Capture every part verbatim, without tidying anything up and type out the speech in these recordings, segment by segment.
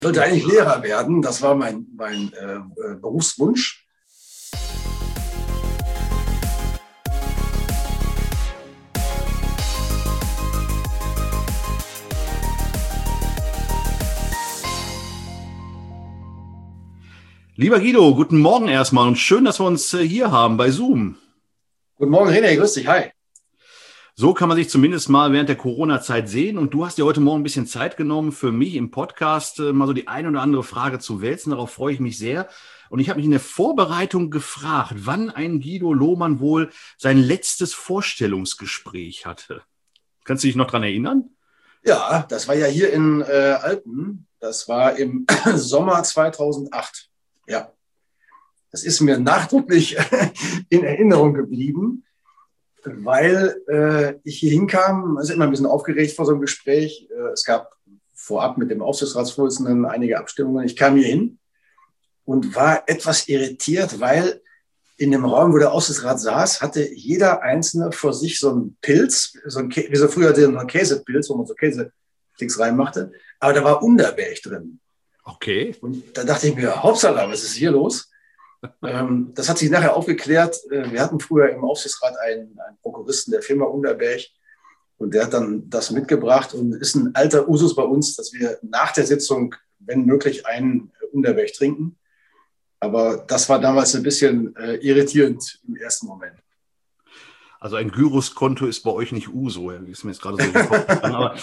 Ich wollte eigentlich Lehrer werden, das war mein, mein äh, Berufswunsch. Lieber Guido, guten Morgen erstmal und schön, dass wir uns hier haben bei Zoom. Guten Morgen, René, grüß dich, hi. So kann man sich zumindest mal während der Corona-Zeit sehen. Und du hast dir heute Morgen ein bisschen Zeit genommen, für mich im Podcast mal so die eine oder andere Frage zu wälzen. Darauf freue ich mich sehr. Und ich habe mich in der Vorbereitung gefragt, wann ein Guido Lohmann wohl sein letztes Vorstellungsgespräch hatte. Kannst du dich noch dran erinnern? Ja, das war ja hier in äh, Alpen. Das war im Sommer zweitausendacht. Ja, das ist mir nachdrücklich in Erinnerung geblieben, weil äh, ich hier hinkam, also immer ein bisschen aufgeregt vor so einem Gespräch. Äh, es gab vorab mit dem Aufsichtsratsvorsitzenden einige Abstimmungen. Ich kam hier hin und war etwas irritiert, weil in dem Raum, wo der Aufsichtsrat saß, hatte jeder Einzelne vor sich so einen Pilz, so ein Kä- wie so früher so einen Käsepilz, wo man so Käseklicks reinmachte, aber da war Underberg drin. Okay. Und da dachte ich mir, Hauptsache, was ist hier los? ähm, das hat sich nachher aufgeklärt. Wir hatten früher im Aufsichtsrat einen, einen Prokuristen der Firma Underberg und der hat dann das mitgebracht und ist ein alter Usus bei uns, dass wir nach der Sitzung, wenn möglich, einen Underberg trinken. Aber das war damals ein bisschen äh, irritierend im ersten Moment. Also ein Gyroskonto ist bei euch nicht Uso, ist mir jetzt gerade so in den Kopf gegangen, aber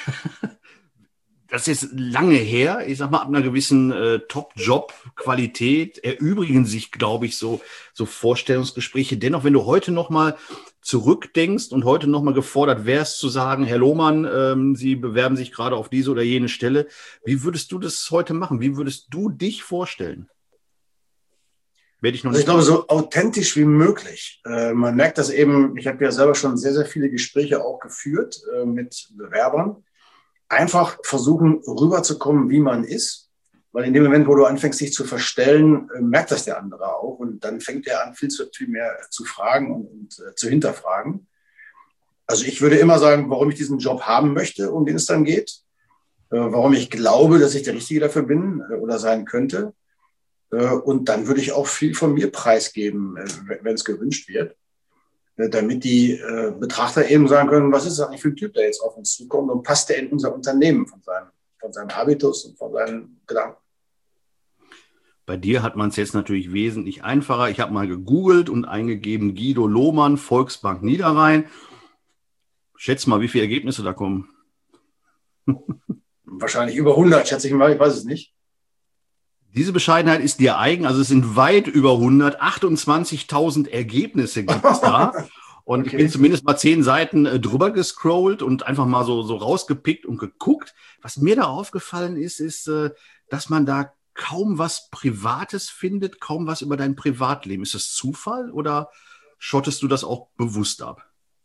das ist lange her. Ich sag mal, ab einer gewissen äh, Top-Job-Qualität erübrigen sich, glaube ich, so, so Vorstellungsgespräche. Dennoch, wenn du heute noch mal zurückdenkst und heute noch mal gefordert wärst zu sagen, Herr Lohmann, ähm, Sie bewerben sich gerade auf diese oder jene Stelle, wie würdest du das heute machen? Wie würdest du dich vorstellen? Werde ich noch also ich glaube, so authentisch wie möglich. Äh, man merkt das eben, ich habe ja selber schon sehr, sehr viele Gespräche auch geführt äh, mit Bewerbern. Einfach versuchen, rüberzukommen, wie man ist. Weil in dem Moment, wo du anfängst, dich zu verstellen, äh, merkt das der andere auch. Und dann fängt er an, viel, zu, viel mehr zu fragen und, und äh, zu hinterfragen. Also ich würde immer sagen, warum ich diesen Job haben möchte, um den es dann geht. Äh, warum ich glaube, dass ich der Richtige dafür bin äh, oder sein könnte. Äh, und dann würde ich auch viel von mir preisgeben, äh, wenn es gewünscht wird. Damit die äh, Betrachter eben sagen können, was ist das eigentlich für ein Typ, der jetzt auf uns zukommt und passt der in unser Unternehmen von seinem, von seinem Habitus und von seinen Gedanken. Bei dir hat man es jetzt natürlich wesentlich einfacher. Ich habe mal gegoogelt und eingegeben Guido Lohmann, Volksbank Niederrhein. Schätz mal, wie viele Ergebnisse da kommen. Wahrscheinlich über hundert, schätze ich mal, ich weiß es nicht. Diese Bescheidenheit ist dir eigen, also es sind weit über hundert, achtundzwanzigtausend Ergebnisse gibt es da. Und okay. Ich bin zumindest mal zehn Seiten äh, drüber gescrollt und einfach mal so, so rausgepickt und geguckt. Was mir da aufgefallen ist, ist, äh, dass man da kaum was Privates findet, kaum was über dein Privatleben. Ist das Zufall oder schottest du das auch bewusst ab?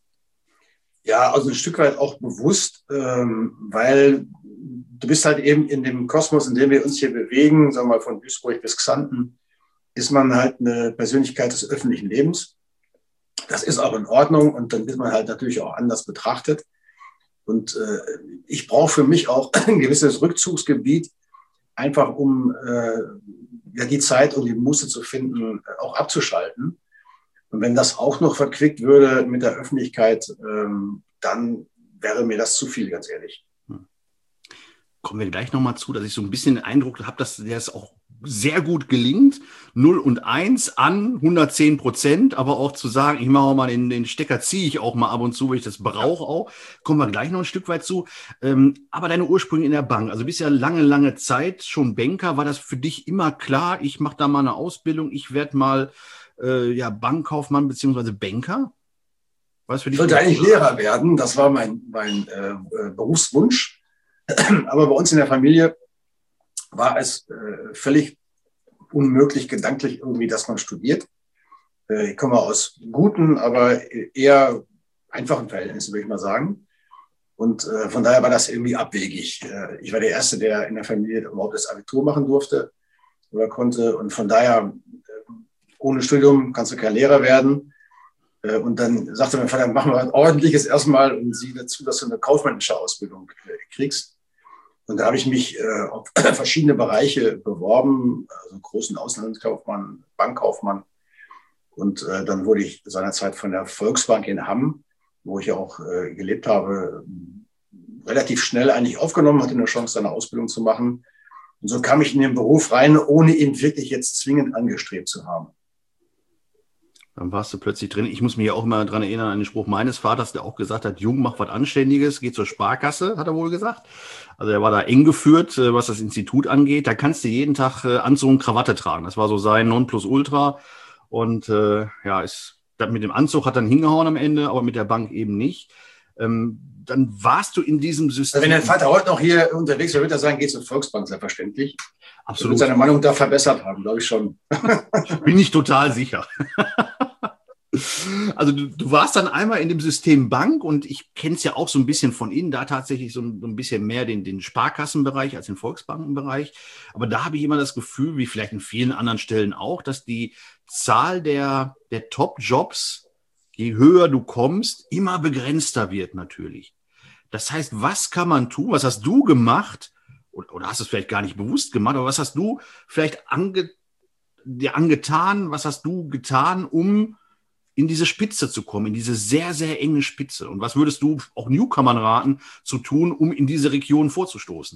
Ja, also ein Stück weit auch bewusst, ähm, weil du bist halt eben in dem Kosmos, in dem wir uns hier bewegen, sagen wir mal von Duisburg bis Xanten, ist man halt eine Persönlichkeit des öffentlichen Lebens. Das ist auch in Ordnung und dann wird man halt natürlich auch anders betrachtet. Und äh, ich brauche für mich auch ein gewisses Rückzugsgebiet, einfach um äh, ja, die Zeit und die Muße zu finden, auch abzuschalten. Und wenn das auch noch verquickt würde mit der Öffentlichkeit, ähm, dann wäre mir das zu viel, ganz ehrlich. Kommen wir gleich nochmal zu, dass ich so ein bisschen den Eindruck habe, dass der es auch sehr gut gelingt. null und eins an hundertzehn Prozent, aber auch zu sagen, ich mache auch mal den, den Stecker, ziehe ich auch mal ab und zu, weil ich das brauche auch. Kommen wir gleich noch ein Stück weit zu. Ähm, aber deine Ursprünge in der Bank, also du bist ja lange, lange Zeit schon Banker. War das für dich immer klar, ich mache da mal eine Ausbildung, ich werde mal äh, ja, Bankkaufmann beziehungsweise Banker? War das für dich? Ich wollte eigentlich Lehrer werden, das war mein, mein äh, Berufswunsch. Aber bei uns in der Familie war es äh, völlig unmöglich gedanklich irgendwie, dass man studiert. Äh, ich komme aus guten, aber eher einfachen Verhältnissen, würde ich mal sagen. Und äh, von daher war das irgendwie abwegig. Äh, ich war der Erste, der in der Familie überhaupt das Abitur machen durfte oder konnte. Und von daher, äh, ohne Studium kannst du kein Lehrer werden. Äh, und dann sagte mein Vater, machen wir ein ordentliches erstmal und sieh dazu, dass du eine kaufmännische Ausbildung äh, kriegst. Und da habe ich mich äh, auf verschiedene Bereiche beworben, also großen Auslandskaufmann, Bankkaufmann. Und äh, dann wurde ich seinerzeit von der Volksbank in Hamm, wo ich auch äh, gelebt habe, relativ schnell eigentlich aufgenommen, hatte eine Chance, eine Ausbildung zu machen. Und so kam ich in den Beruf rein, ohne ihn wirklich jetzt zwingend angestrebt zu haben. Dann warst du plötzlich drin. Ich muss mich ja auch immer daran erinnern an den Spruch meines Vaters, der auch gesagt hat, Jung, mach was Anständiges, geh zur Sparkasse, hat er wohl gesagt. Also er war da eng geführt, was das Institut angeht. Da kannst du jeden Tag Anzug und Krawatte tragen. Das war so sein Nonplusultra. Und äh, ja, ist, mit dem Anzug hat dann hingehauen am Ende, aber mit der Bank eben nicht. Ähm, dann warst du in diesem System. Also wenn dein Vater heute noch hier unterwegs wäre, würde er sagen, geh zur Volksbank, selbstverständlich. Absolut. Er wird seine Meinung da verbessert haben, glaube ich schon. Bin ich total sicher. Also du, du warst dann einmal in dem System Bank und ich kenne es ja auch so ein bisschen von innen, da tatsächlich so ein, so ein bisschen mehr den, den Sparkassenbereich als den Volksbankenbereich. Aber da habe ich immer das Gefühl, wie vielleicht in vielen anderen Stellen auch, dass die Zahl der, der Top-Jobs, je höher du kommst, immer begrenzter wird natürlich. Das heißt, was kann man tun? Was hast du gemacht? Oder, oder hast du es vielleicht gar nicht bewusst gemacht, aber was hast du vielleicht ange, dir angetan? Was hast du getan, um in diese Spitze zu kommen, in diese sehr, sehr enge Spitze? Und was würdest du auch Newcomern raten, zu tun, um in diese Region vorzustoßen?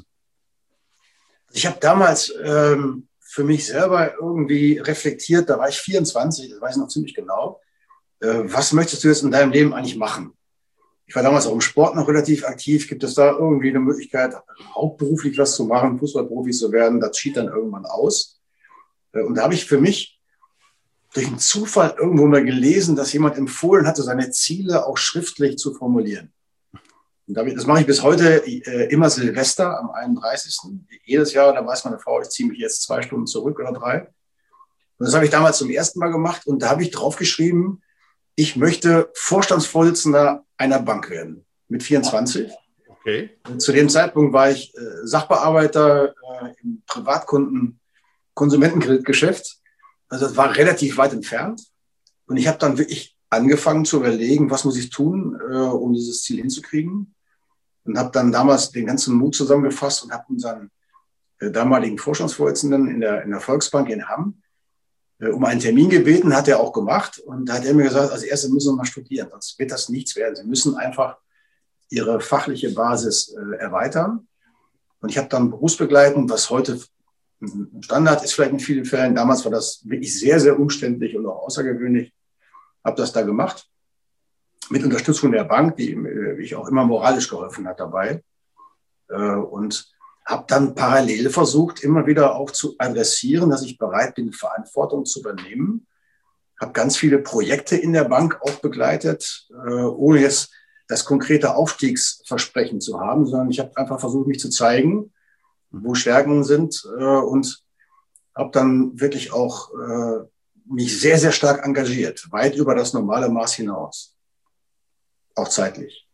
Ich habe damals ähm, für mich selber irgendwie reflektiert, da war ich vierundzwanzig, das weiß ich noch ziemlich genau. Äh, was möchtest du jetzt in deinem Leben eigentlich machen? Ich war damals auch im Sport noch relativ aktiv. Gibt es da irgendwie eine Möglichkeit, hauptberuflich was zu machen, Fußballprofi zu werden? Das schied dann irgendwann aus. Äh, und da habe ich für mich durch einen Zufall irgendwo mal gelesen, dass jemand empfohlen hatte, seine Ziele auch schriftlich zu formulieren. Und das mache ich bis heute äh, immer Silvester am einunddreißigsten Jedes Jahr, da weiß meine Frau, ich ziehe mich jetzt zwei Stunden zurück oder drei. Und das habe ich damals zum ersten Mal gemacht und da habe ich draufgeschrieben, ich möchte Vorstandsvorsitzender einer Bank werden mit vierundzwanzig. Okay. Und zu dem Zeitpunkt war ich äh, Sachbearbeiter äh, im Privatkunden-Konsumentenkreditgeschäft. Also das war relativ weit entfernt. Und ich habe dann wirklich angefangen zu überlegen, was muss ich tun, äh, um dieses Ziel hinzukriegen. Und habe dann damals den ganzen Mut zusammengefasst und habe unseren äh, damaligen Vorstandsvorsitzenden in der, in der Volksbank in Hamm äh, um einen Termin gebeten, hat er auch gemacht. Und da hat er mir gesagt, als erstes müssen wir mal studieren, sonst wird das nichts werden. Sie müssen einfach Ihre fachliche Basis äh, erweitern. Und ich habe dann berufsbegleitend, was heute Standard ist vielleicht in vielen Fällen. Damals war das wirklich sehr, sehr umständlich und auch außergewöhnlich. Habe das da gemacht. Mit Unterstützung der Bank, die mich auch immer moralisch geholfen hat dabei. Und habe dann parallel versucht, immer wieder auch zu adressieren, dass ich bereit bin, Verantwortung zu übernehmen. Habe ganz viele Projekte in der Bank auch begleitet, ohne jetzt das konkrete Aufstiegsversprechen zu haben, sondern ich habe einfach versucht, mich zu zeigen, wo Stärken sind äh, und habe dann wirklich auch äh, mich sehr, sehr stark engagiert, weit über das normale Maß hinaus, auch zeitlich.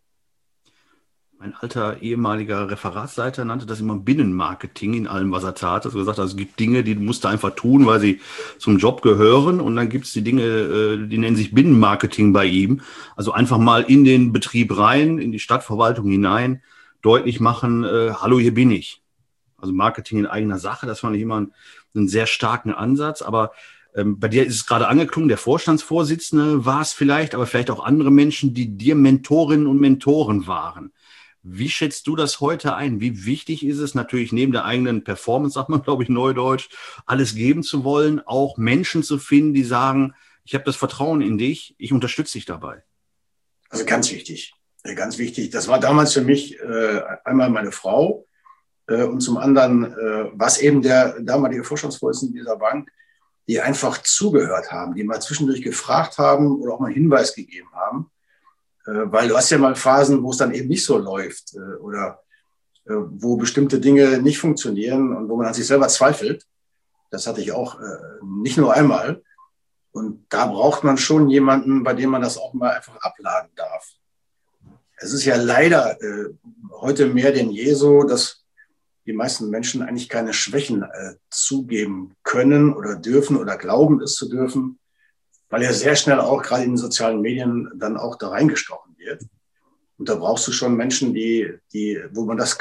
Mein alter ehemaliger Referatsleiter nannte das immer Binnenmarketing in allem, was er tat. Also gesagt, also es gibt Dinge, die musst du einfach tun, weil sie zum Job gehören. Und dann gibt es die Dinge, die nennen sich Binnenmarketing bei ihm. Also einfach mal in den Betrieb rein, in die Stadtverwaltung hinein, deutlich machen, äh, hallo, hier bin ich. Also Marketing in eigener Sache, das fand ich immer einen, einen sehr starken Ansatz. Aber ähm, bei dir ist es gerade angeklungen, der Vorstandsvorsitzende war es vielleicht, aber vielleicht auch andere Menschen, die dir Mentorinnen und Mentoren waren. Wie schätzt du das heute ein? Wie wichtig ist es natürlich neben der eigenen Performance, sagt man, glaube ich, neudeutsch, alles geben zu wollen, auch Menschen zu finden, die sagen, ich habe das Vertrauen in dich, ich unterstütze dich dabei? Also ganz wichtig, ganz wichtig. Das war damals für mich äh, einmal meine Frau, und zum anderen, äh, was eben der damalige Vorstandsvorsitzende dieser Bank, die einfach zugehört haben, die mal zwischendurch gefragt haben oder auch mal einen Hinweis gegeben haben. Äh, weil du hast ja mal Phasen, wo es dann eben nicht so läuft äh, oder äh, wo bestimmte Dinge nicht funktionieren und wo man an sich selber zweifelt. Das hatte ich auch äh, nicht nur einmal. Und da braucht man schon jemanden, bei dem man das auch mal einfach abladen darf. Es ist ja leider äh, heute mehr denn je so, dass die meisten Menschen eigentlich keine Schwächen äh, zugeben können oder dürfen oder glauben, es zu dürfen, weil ja sehr schnell auch gerade in den sozialen Medien dann auch da reingestochen wird. Und da brauchst du schon Menschen, die, die, wo man das kann.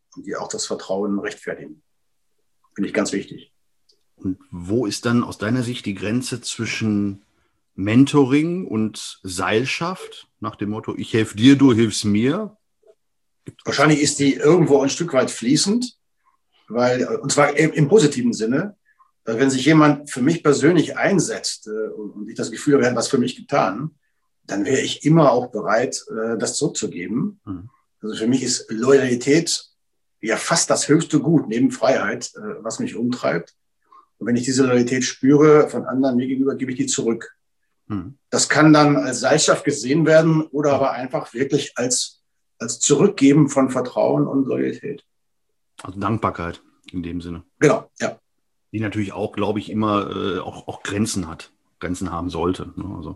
und die auch das Vertrauen rechtfertigen. Finde ich ganz wichtig. Und wo ist dann aus deiner Sicht die Grenze zwischen Mentoring und Seilschaft? Nach dem Motto, ich helfe dir, du hilfst mir? Wahrscheinlich ist die irgendwo ein Stück weit fließend, weil, und zwar im, im positiven Sinne, wenn sich jemand für mich persönlich einsetzt äh, und ich das Gefühl habe, er hat was für mich getan, dann wäre ich immer auch bereit, äh, das zurückzugeben. Mhm. Also für mich ist Loyalität ja fast das höchste Gut neben Freiheit, äh, was mich umtreibt. Und wenn ich diese Loyalität spüre von anderen mir gegenüber, gebe ich die zurück. Mhm. Das kann dann als Seilschaft gesehen werden oder aber einfach wirklich als, als Zurückgeben von Vertrauen und Loyalität. Also Dankbarkeit in dem Sinne. Genau, ja. Die natürlich auch, glaube ich, immer äh, auch, auch Grenzen hat, Grenzen haben sollte. Ne? Also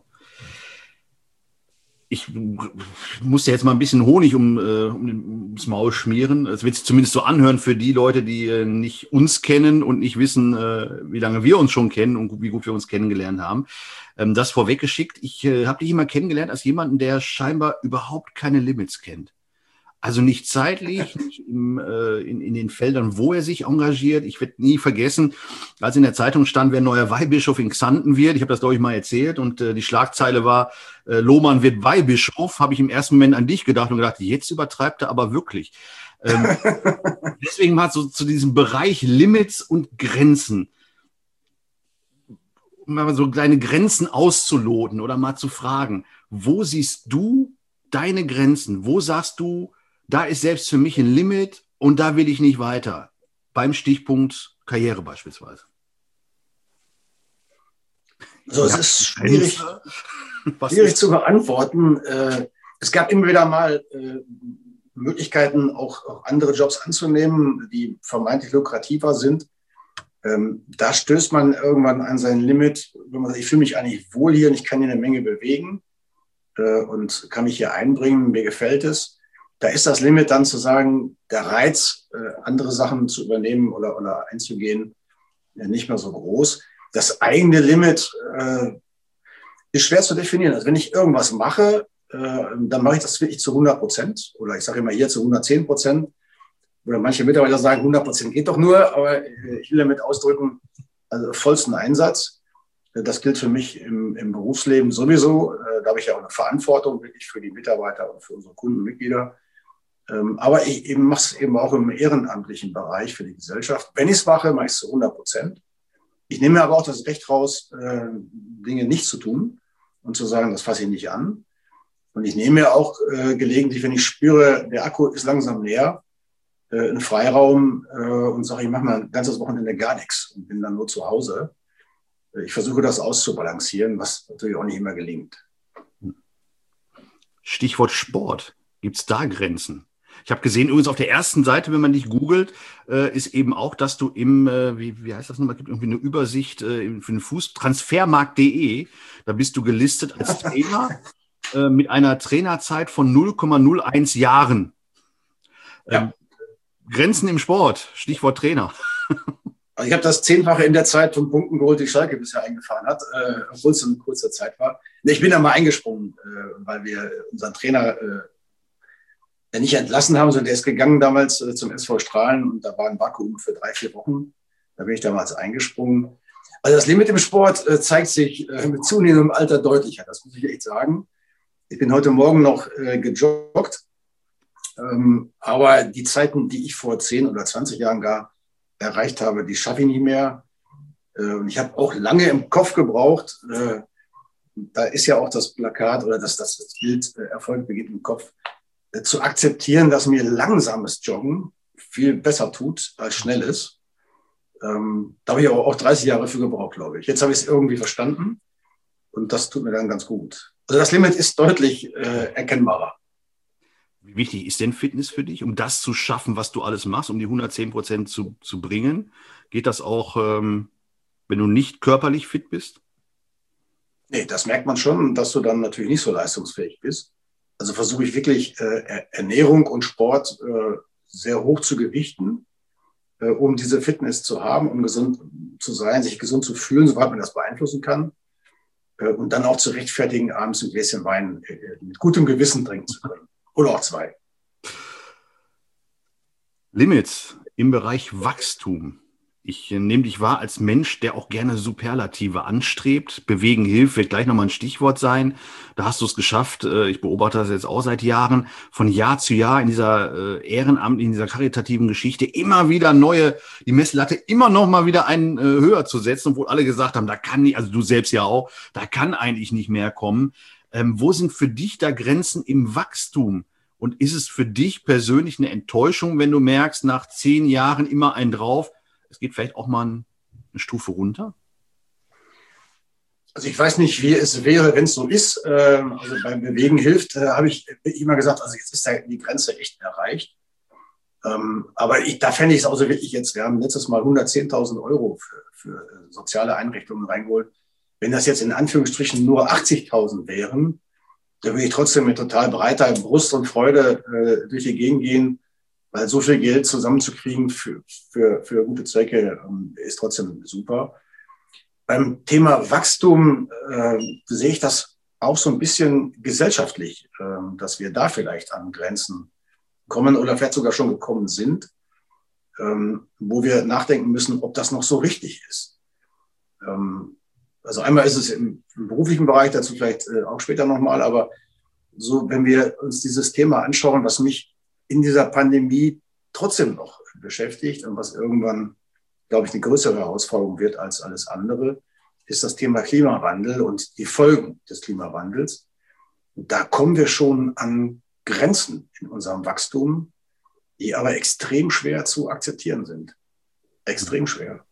ich muss jetzt mal ein bisschen Honig um, äh, um ums Maul schmieren. Es wird sich zumindest so anhören für die Leute, die äh, nicht uns kennen und nicht wissen, äh, wie lange wir uns schon kennen und wie gut wir uns kennengelernt haben. Ähm, das vorweggeschickt. Ich äh, habe dich immer kennengelernt als jemanden, der scheinbar überhaupt keine Limits kennt. Also nicht zeitlich, nicht im, äh, in, in den Feldern, wo er sich engagiert. Ich werde nie vergessen, als in der Zeitung stand, wer neuer Weihbischof in Xanten wird. Ich habe das, glaube ich, mal erzählt. Und äh, die Schlagzeile war, äh, Lohmann wird Weihbischof. Habe ich im ersten Moment an dich gedacht und gedacht, jetzt übertreibt er aber wirklich. Ähm, deswegen mal so zu diesem Bereich Limits und Grenzen. Um mal so kleine Grenzen auszuloten oder mal zu fragen, wo siehst du deine Grenzen? Wo sagst du, da ist selbst für mich ein Limit und da will ich nicht weiter. Beim Stichpunkt Karriere beispielsweise. Also es ist schwierig, schwierig zu beantworten. Es gab immer wieder mal Möglichkeiten, auch, auch andere Jobs anzunehmen, die vermeintlich lukrativer sind. Da stößt man irgendwann an sein Limit, wenn man sagt, ich fühle mich eigentlich wohl hier und ich kann hier eine Menge bewegen und kann mich hier einbringen, mir gefällt es. Da ist das Limit dann zu sagen, der Reiz, äh, andere Sachen zu übernehmen oder, oder einzugehen, äh, nicht mehr so groß. Das eigene Limit äh, ist schwer zu definieren. Also wenn ich irgendwas mache, äh, dann mache ich das wirklich zu hundert Prozent. Oder ich sage immer hier zu hundertzehn Prozent. Oder manche Mitarbeiter sagen, hundert Prozent geht doch nur. Aber äh, ich will damit ausdrücken, also vollsten Einsatz. Das gilt für mich im, im Berufsleben sowieso. Äh, da habe ich ja auch eine Verantwortung wirklich für die Mitarbeiter und für unsere Kundenmitglieder. Ähm, aber ich eben mache es eben auch im ehrenamtlichen Bereich für die Gesellschaft. Wenn ich es mache, mache ich es zu hundert Prozent. Ich nehme mir aber auch das Recht raus, äh, Dinge nicht zu tun und zu sagen, das fasse ich nicht an. Und ich nehme mir auch äh, gelegentlich, wenn ich spüre, der Akku ist langsam leer, äh, einen Freiraum äh, und sage, ich mache mal ein ganzes Wochenende gar nichts und bin dann nur zu Hause. Ich versuche das auszubalancieren, was natürlich auch nicht immer gelingt. Stichwort Sport. Gibt es da Grenzen? Ich habe gesehen, übrigens auf der ersten Seite, wenn man dich googelt, äh, ist eben auch, dass du im, äh, wie, wie heißt das nochmal, gibt irgendwie eine Übersicht äh, für den Fuß, transfermarkt punkt de, da bist du gelistet als Trainer äh, mit einer Trainerzeit von null Komma null eins Jahren. Ähm, ja. Grenzen im Sport, Stichwort Trainer. Also ich habe das Zehnfache in der Zeit von Punkten geholt, die Schalke bisher eingefahren hat, äh, obwohl es in kurzer Zeit war. Ich bin da mal eingesprungen, äh, weil wir unseren Trainer äh, nicht entlassen haben, sondern der ist gegangen damals äh, zum S V Strahlen und da war ein Vakuum für drei, vier Wochen. Da bin ich damals eingesprungen. Also das Limit im Sport äh, zeigt sich äh, mit zunehmendem Alter deutlicher, das muss ich echt sagen. Ich bin heute Morgen noch äh, gejoggt, ähm, aber die Zeiten, die ich vor zehn oder zwanzig Jahren gar erreicht habe, die schaffe ich nicht mehr. Äh, und ich habe auch lange im Kopf gebraucht. Äh, da ist ja auch das Plakat oder das, das Bild äh, Erfolg beginnt im Kopf. Zu akzeptieren, dass mir langsames Joggen viel besser tut als schnelles. Ähm, da habe ich aber auch dreißig Jahre für gebraucht, glaube ich. Jetzt habe ich es irgendwie verstanden und das tut mir dann ganz gut. Also das Limit ist deutlich äh, erkennbarer. Wie wichtig ist denn Fitness für dich, um das zu schaffen, was du alles machst, um die hundertzehn Prozent zu, zu bringen? Geht das auch, ähm, wenn du nicht körperlich fit bist? Nee, das merkt man schon, dass du dann natürlich nicht so leistungsfähig bist. Also versuche ich wirklich äh, Ernährung und Sport äh, sehr hoch zu gewichten, äh, um diese Fitness zu haben, um gesund zu sein, sich gesund zu fühlen, soweit man das beeinflussen kann. Äh, und dann auch zu rechtfertigen, abends ein Gläschen Wein äh, mit gutem Gewissen trinken zu können. Oder auch zwei. Limits im Bereich Wachstum. Ich nehme dich wahr als Mensch, der auch gerne Superlative anstrebt. Bewegen hilft, wird gleich nochmal ein Stichwort sein. Da hast du es geschafft. Ich beobachte das jetzt auch seit Jahren, von Jahr zu Jahr in dieser Ehrenamt, in dieser karitativen Geschichte immer wieder neue, die Messlatte immer noch mal wieder einen höher zu setzen, obwohl alle gesagt haben, da kann nicht, also du selbst ja auch, da kann eigentlich nicht mehr kommen. Ähm, wo sind für dich da Grenzen im Wachstum? Und ist es für dich persönlich eine Enttäuschung, wenn du merkst, nach zehn Jahren immer einen drauf, es geht vielleicht auch mal eine Stufe runter? Also ich weiß nicht, wie es wäre, wenn es so ist. Also beim Bewegen hilft, habe ich immer gesagt, also jetzt ist die Grenze echt erreicht. Aber ich, da fände ich es auch so wirklich jetzt, wir haben letztes Mal hundertzehntausend Euro für, für soziale Einrichtungen reingeholt. Wenn das jetzt in Anführungsstrichen nur achtzigtausend wären, dann würde ich trotzdem mit total breiter Brust und Freude durch die Gegend gehen, weil so viel Geld zusammenzukriegen für, für, für gute Zwecke ähm, ist trotzdem super. Beim Thema Wachstum äh, sehe ich das auch so ein bisschen gesellschaftlich, äh, dass wir da vielleicht an Grenzen kommen oder vielleicht sogar schon gekommen sind, ähm, wo wir nachdenken müssen, ob das noch so richtig ist. Ähm, also einmal ist es im, im beruflichen Bereich, dazu vielleicht äh, auch später nochmal, aber so, wenn wir uns dieses Thema anschauen, was mich in dieser Pandemie trotzdem noch beschäftigt und was irgendwann, glaube ich, eine größere Herausforderung wird als alles andere, ist das Thema Klimawandel und die Folgen des Klimawandels. Und da kommen wir schon an Grenzen in unserem Wachstum, die aber extrem schwer zu akzeptieren sind. Extrem schwer.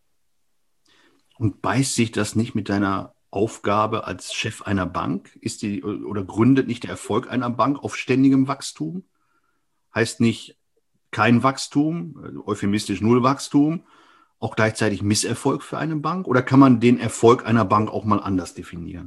Und beißt sich das nicht mit deiner Aufgabe als Chef einer Bank? Ist die, oder gründet nicht der Erfolg einer Bank auf ständigem Wachstum? Heißt nicht kein Wachstum, euphemistisch Null Wachstum, auch gleichzeitig Misserfolg für eine Bank? Oder kann man den Erfolg einer Bank auch mal anders definieren?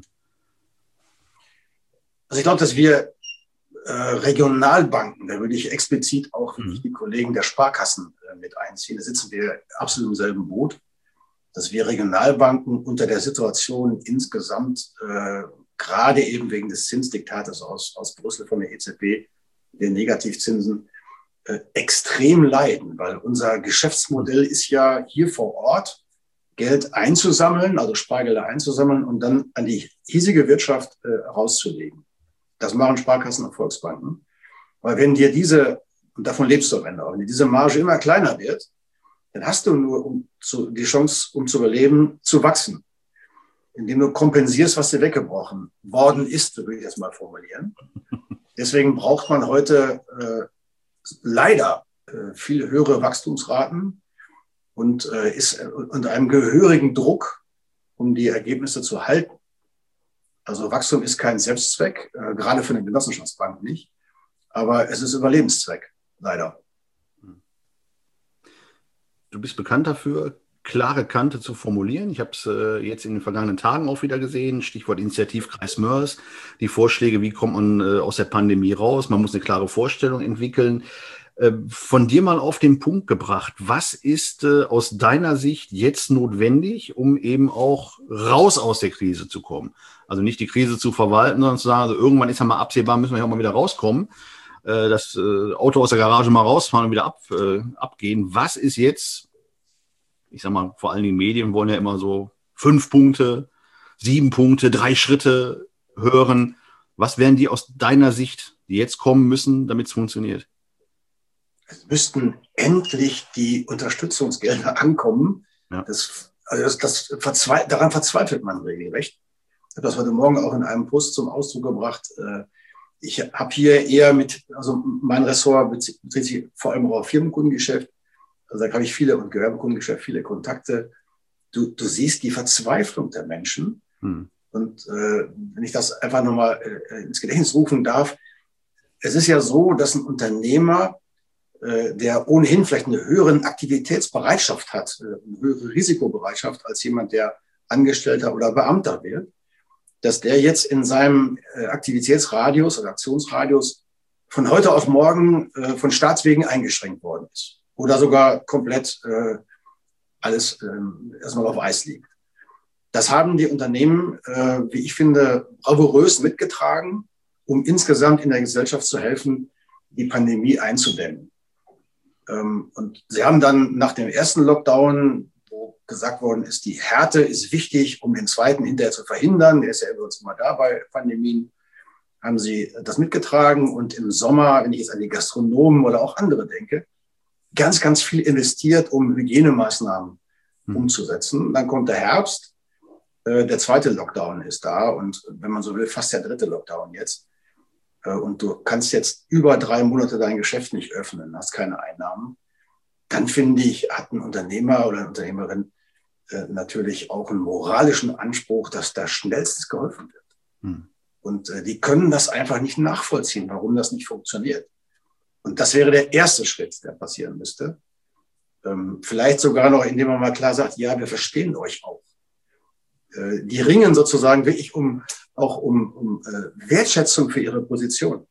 Also ich glaube, dass wir äh, Regionalbanken, da würde ich explizit auch mhm. die Kollegen der Sparkassen äh, mit einziehen, da sitzen wir absolut im selben Boot, dass wir Regionalbanken unter der Situation insgesamt, äh, gerade eben wegen des Zinsdiktates aus, aus Brüssel von der E Z B, den Negativzinsen, äh, extrem leiden, weil unser Geschäftsmodell ist ja hier vor Ort Geld einzusammeln, also Spargelder einzusammeln und dann an die hiesige Wirtschaft äh, rauszulegen. Das machen Sparkassen und Volksbanken. Weil wenn dir diese, und davon lebst du am Ende auch, wenn dir diese Marge immer kleiner wird, dann hast du nur um zu, die Chance, um zu überleben, zu wachsen. Indem du kompensierst, was dir weggebrochen worden ist, so würde ich das mal formulieren. Deswegen braucht man heute äh, leider äh, viel höhere Wachstumsraten und äh, ist unter einem gehörigen Druck, um die Ergebnisse zu halten. Also Wachstum ist kein Selbstzweck, äh, gerade für eine Genossenschaftsbank nicht, aber es ist Überlebenszweck, leider. Du bist bekannt dafür, klare Kante zu formulieren. Ich habe es äh, jetzt in den vergangenen Tagen auch wieder gesehen. Stichwort Initiativkreis Moers. Die Vorschläge, wie kommt man äh, aus der Pandemie raus? Man muss eine klare Vorstellung entwickeln. Äh, von dir mal auf den Punkt gebracht. Was ist äh, aus deiner Sicht jetzt notwendig, um eben auch raus aus der Krise zu kommen? Also nicht die Krise zu verwalten, sondern zu sagen, also irgendwann ist ja mal absehbar, müssen wir ja auch mal wieder rauskommen. Äh, das äh, Auto aus der Garage mal rausfahren und wieder ab, äh, abgehen. Was ist jetzt, ich sag mal, vor allen Dingen Medien wollen ja immer so fünf Punkte, sieben Punkte, drei Schritte hören. Was wären die aus deiner Sicht, die jetzt kommen müssen, damit es funktioniert? Es müssten endlich die Unterstützungsgelder ankommen. Ja. Das, also das, das verzwe- daran verzweifelt man regelrecht. Ich habe das heute Morgen auch in einem Post zum Ausdruck gebracht. Ich habe hier eher mit, also mein Ressort bezieht sich vor allem auch auf Firmenkundengeschäft. Also da habe ich viele und Gewerbekundengeschäft, viele Kontakte. Du, du siehst die Verzweiflung der Menschen. Hm. Und äh, wenn ich das einfach nochmal äh, ins Gedächtnis rufen darf, es ist ja so, dass ein Unternehmer, äh, der ohnehin vielleicht eine höhere Aktivitätsbereitschaft hat, äh, eine höhere Risikobereitschaft als jemand, der Angestellter oder Beamter wird, dass der jetzt in seinem äh, Aktivitätsradius oder Aktionsradius von heute auf morgen äh, von Staatswegen eingeschränkt worden ist. Oder sogar komplett äh, alles äh, erstmal auf Eis liegt. Das haben die Unternehmen, äh, wie ich finde, bravourös mitgetragen, um insgesamt in der Gesellschaft zu helfen, die Pandemie einzudämmen. Ähm, und sie haben dann nach dem ersten Lockdown, wo gesagt worden ist, die Härte ist wichtig, um den zweiten hinterher zu verhindern, der ist ja übrigens immer da bei Pandemien, haben sie das mitgetragen. Und im Sommer, wenn ich jetzt an die Gastronomen oder auch andere denke, ganz, ganz viel investiert, um Hygienemaßnahmen hm. umzusetzen. Dann kommt der Herbst, äh, der zweite Lockdown ist da und wenn man so will, fast der dritte Lockdown jetzt. Äh, und du kannst jetzt über drei Monate dein Geschäft nicht öffnen, hast keine Einnahmen. Dann finde ich, hat ein Unternehmer oder eine Unternehmerin äh, natürlich auch einen moralischen Anspruch, dass da schnellstens geholfen wird. Hm. Und äh, die können das einfach nicht nachvollziehen, warum das nicht funktioniert. Und das wäre der erste Schritt, der passieren müsste. Ähm, vielleicht sogar noch, indem man mal klar sagt, ja, wir verstehen euch auch. Äh, die ringen sozusagen wirklich um, auch um, um äh, Wertschätzung für ihre Position.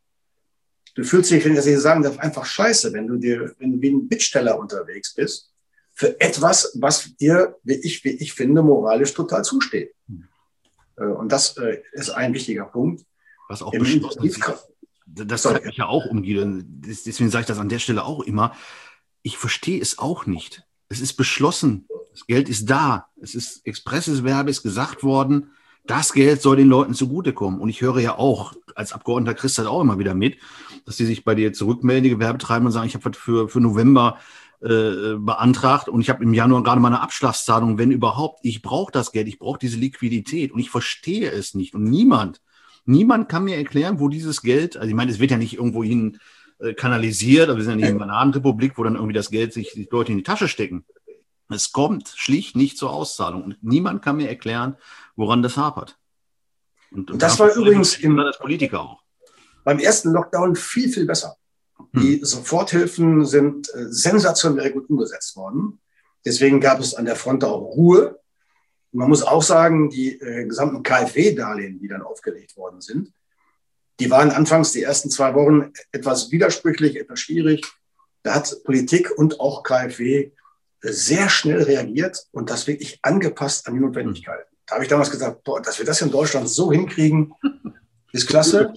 Du fühlst dich, wenn ich das hier sagen darf, einfach scheiße, wenn du dir, wenn du wie ein Bittsteller unterwegs bist, für etwas, was dir, wie ich, wie ich finde, moralisch total zusteht. Hm. Äh, und das äh, ist ein wichtiger Punkt. Was auch beschlossen ist. Das treibt mich ja auch um, deswegen sage ich das an der Stelle auch immer. Ich verstehe es auch nicht. Es ist beschlossen. Das Geld ist da. Es ist expresses Verbis gesagt worden. Das Geld soll den Leuten zugutekommen. Und ich höre ja auch, als Abgeordneter kriegst du das auch immer wieder mit, dass die sich bei dir zurückmelden, die Gewerbetreibenden, und sagen, ich habe was für, für November äh, beantragt und ich habe im Januar gerade mal eine Abschlagszahlung, wenn überhaupt. Ich brauche das Geld, ich brauche diese Liquidität und ich verstehe es nicht. Und niemand Niemand kann mir erklären, wo dieses Geld, also ich meine, es wird ja nicht irgendwo hin äh, kanalisiert, aber wir sind ja nicht in einer Bananenrepublik, wo dann irgendwie das Geld sich die Leute in die Tasche stecken. Es kommt schlicht nicht zur Auszahlung und niemand kann mir erklären, woran das hapert. Und, und das war übrigens im, als Politiker auch. Beim ersten Lockdown viel, viel besser. Hm. Die Soforthilfen sind äh, sensationell gut umgesetzt worden. Deswegen gab es an der Front auch Ruhe. Man muss auch sagen, die äh, gesamten KfW-Darlehen, die dann aufgelegt worden sind, die waren anfangs die ersten zwei Wochen etwas widersprüchlich, etwas schwierig. Da hat Politik und auch KfW sehr schnell reagiert und das wirklich angepasst an die Notwendigkeiten. Da habe ich damals gesagt, boah, dass wir das in Deutschland so hinkriegen, ist klasse.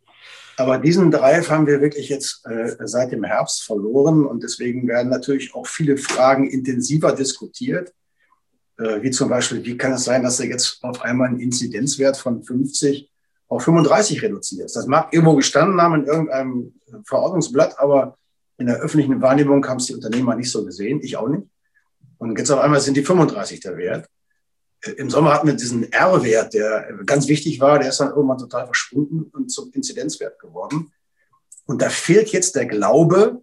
Aber diesen Drive haben wir wirklich jetzt äh, seit dem Herbst verloren und deswegen werden natürlich auch viele Fragen intensiver diskutiert. Wie zum Beispiel, wie kann es sein, dass er jetzt auf einmal einen Inzidenzwert von fünfzig auf fünfunddreißig reduziert? Das mag irgendwo gestanden haben in irgendeinem Verordnungsblatt, aber in der öffentlichen Wahrnehmung haben es die Unternehmer nicht so gesehen, ich auch nicht. Und jetzt auf einmal sind die fünfunddreißig der Wert. Im Sommer hatten wir diesen R-Wert, der ganz wichtig war, der ist dann irgendwann total verschwunden und zum Inzidenzwert geworden. Und da fehlt jetzt der Glaube,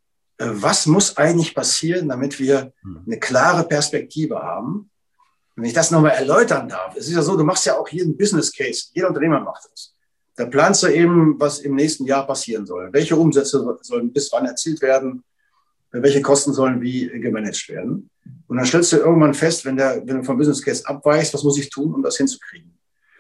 was muss eigentlich passieren, damit wir eine klare Perspektive haben? Wenn ich das nochmal erläutern darf, es ist ja so, du machst ja auch hier einen Business Case, jeder Unternehmer macht das. Da planst du eben, was im nächsten Jahr passieren soll. Welche Umsätze sollen bis wann erzielt werden? Welche Kosten sollen wie gemanagt werden? Und dann stellst du irgendwann fest, wenn, der, wenn du vom Business Case abweichst, was muss ich tun, um das hinzukriegen?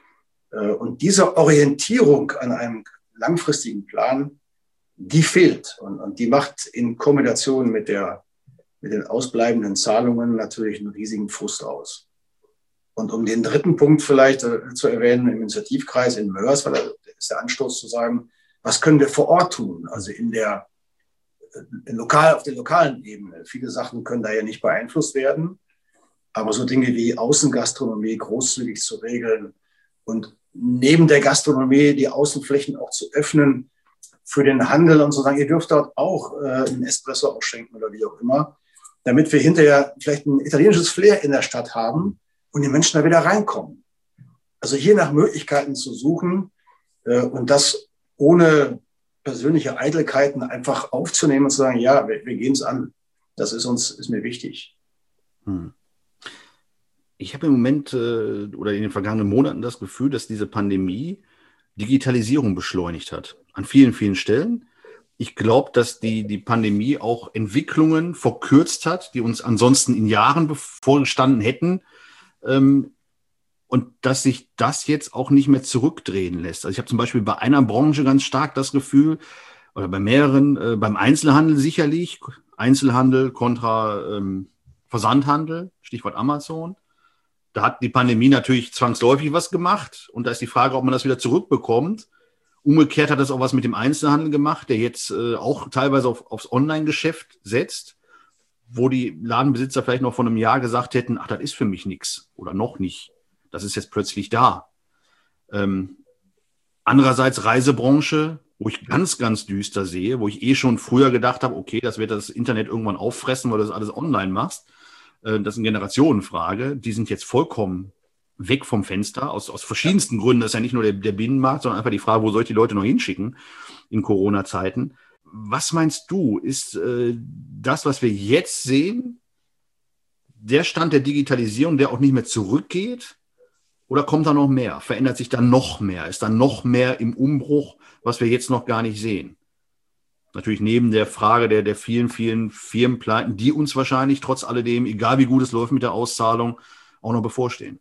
Und diese Orientierung an einem langfristigen Plan, die fehlt und, und die macht in Kombination mit, der, mit den ausbleibenden Zahlungen natürlich einen riesigen Frust aus. Und um den dritten Punkt vielleicht äh, zu erwähnen, im Initiativkreis in Moers, weil da ist der Anstoß zu sagen, was können wir vor Ort tun? Also in der, in lokal, auf der lokalen Ebene. Viele Sachen können da ja nicht beeinflusst werden, aber so Dinge wie Außengastronomie großzügig zu regeln und neben der Gastronomie die Außenflächen auch zu öffnen, für den Handel und so sagen, ihr dürft dort auch äh, einen Espresso ausschenken oder wie auch immer, damit wir hinterher vielleicht ein italienisches Flair in der Stadt haben und die Menschen da wieder reinkommen. Also hier nach Möglichkeiten zu suchen äh, und das ohne persönliche Eitelkeiten einfach aufzunehmen und zu sagen, ja, wir, wir gehen es an. Das ist uns, ist mir wichtig. Hm. Ich habe im Moment äh, oder in den vergangenen Monaten das Gefühl, dass diese Pandemie Digitalisierung beschleunigt hat. An vielen, vielen Stellen. Ich glaube, dass die, die Pandemie auch Entwicklungen verkürzt hat, die uns ansonsten in Jahren bevorgestanden hätten. Ähm, und dass sich das jetzt auch nicht mehr zurückdrehen lässt. Also ich habe zum Beispiel bei einer Branche ganz stark das Gefühl, oder bei mehreren, äh, beim Einzelhandel sicherlich, Einzelhandel kontra ähm, Versandhandel, Stichwort Amazon. Da hat die Pandemie natürlich zwangsläufig was gemacht. Und da ist die Frage, ob man das wieder zurückbekommt. Umgekehrt hat das auch was mit dem Einzelhandel gemacht, der jetzt äh, auch teilweise auf, aufs Online-Geschäft setzt, wo die Ladenbesitzer vielleicht noch vor einem Jahr gesagt hätten, ach, das ist für mich nichts oder noch nicht. Das ist jetzt plötzlich da. Ähm, andererseits Reisebranche, wo ich ganz, ganz düster sehe, wo ich eh schon früher gedacht habe, okay, das wird das Internet irgendwann auffressen, weil du das alles online machst. Äh, das ist eine Generationenfrage. Die sind jetzt vollkommen weg vom Fenster, aus, aus verschiedensten Gründen. Das ist ja nicht nur der, der Binnenmarkt, sondern einfach die Frage, wo soll ich die Leute noch hinschicken in Corona-Zeiten. Was meinst du, ist äh, das, was wir jetzt sehen, der Stand der Digitalisierung, der auch nicht mehr zurückgeht? Oder kommt da noch mehr? Verändert sich da noch mehr? Ist da noch mehr im Umbruch, was wir jetzt noch gar nicht sehen? Natürlich neben der Frage der, der vielen, vielen Firmenpleiten, die uns wahrscheinlich trotz alledem, egal wie gut es läuft mit der Auszahlung, auch noch bevorstehen.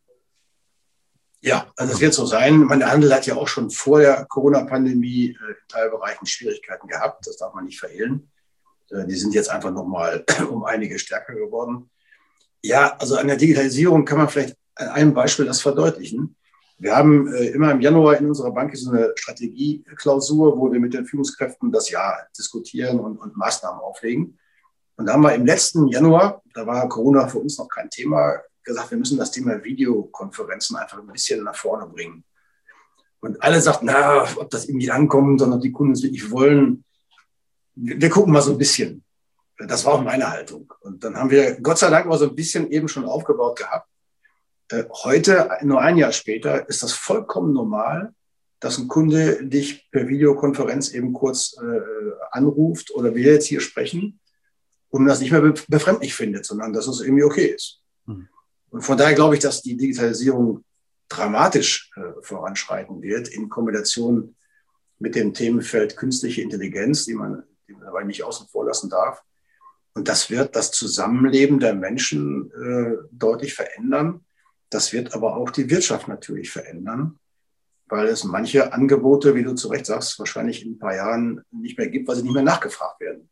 Ja, also es wird so sein. Mein Handel hat ja auch schon vor der Corona-Pandemie äh, in Teilbereichen Schwierigkeiten gehabt. Das darf man nicht verhehlen. Äh, die sind jetzt einfach nochmal um einige stärker geworden. Ja, also an der Digitalisierung kann man vielleicht an einem Beispiel das verdeutlichen. Wir haben äh, immer im Januar in unserer Bank so eine Strategieklausur, wo wir mit den Führungskräften das Jahr diskutieren und, und Maßnahmen auflegen. Und da haben wir im letzten Januar, da war Corona für uns noch kein Thema, gesagt, wir müssen das Thema Videokonferenzen einfach ein bisschen nach vorne bringen. Und alle sagten, na, ob das irgendwie ankommt und ob die Kunden es wirklich wollen. Wir gucken mal so ein bisschen. Das war auch meine Haltung. Und dann haben wir Gott sei Dank mal so ein bisschen eben schon aufgebaut gehabt. Heute, nur ein Jahr später, ist das vollkommen normal, dass ein Kunde dich per Videokonferenz eben kurz äh, anruft oder wir jetzt hier sprechen und das nicht mehr befremdlich findet, sondern dass es irgendwie okay ist. Mhm. Und von daher glaube ich, dass die Digitalisierung dramatisch äh, voranschreiten wird in Kombination mit dem Themenfeld künstliche Intelligenz, die man, die man dabei nicht außen vor lassen darf. Und das wird das Zusammenleben der Menschen äh, deutlich verändern. Das wird aber auch die Wirtschaft natürlich verändern, weil es manche Angebote, wie du zu Recht sagst, wahrscheinlich in ein paar Jahren nicht mehr gibt, weil sie nicht mehr nachgefragt werden.